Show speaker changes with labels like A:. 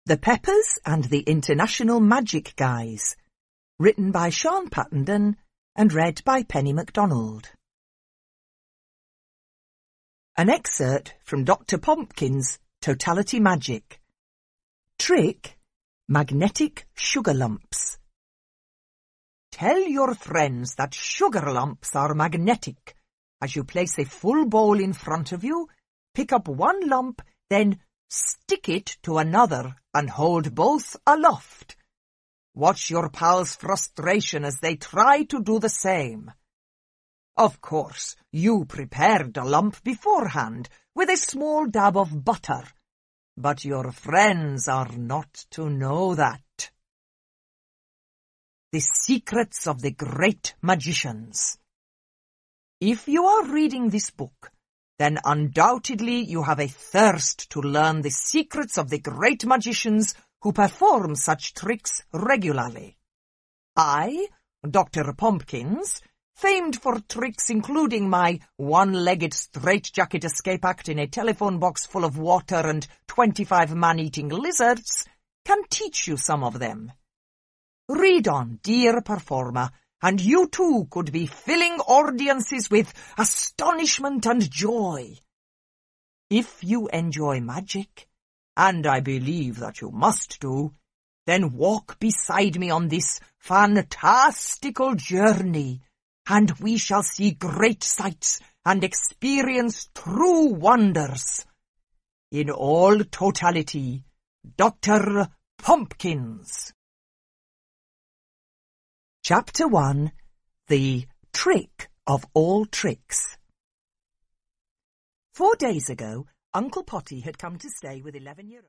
A: The Peppers and the International Magic Guys, written by Sean Pattenden and read by Penny MacDonald. An excerpt from Dr. Pumpkin's Totality Magic. Trick: magnetic sugar lumps. Tell your friends that sugar lumps are magnetic. As you place a full bowl in front of you, pick up one lump, then stick it to another and hold both aloft. Watch your pals' frustration as they try to do the same. Of course, you prepared a lump beforehand with a small dab of butter, but your friends are not to know that. The Secrets of the Great Magicians. If you are reading this book, then undoubtedly you have a thirst to learn the secrets of the great magicians who perform such tricks regularly. I, Dr. Pumpkins, famed for tricks including my one-legged straitjacket escape act in a telephone box full of water and 25 man-eating lizards, can teach you some of them. Read on, dear performer, and you too could be filling audiences with astonishment and joy. If you enjoy magic, and I believe that you must do, then walk beside me on this fantastical journey, and we shall see great sights and experience true wonders. In all totality, Dr. Pumpkins. Chapter 1. The Trick of All Tricks. 4 days ago, Uncle Potty had come to stay with 11-year-old.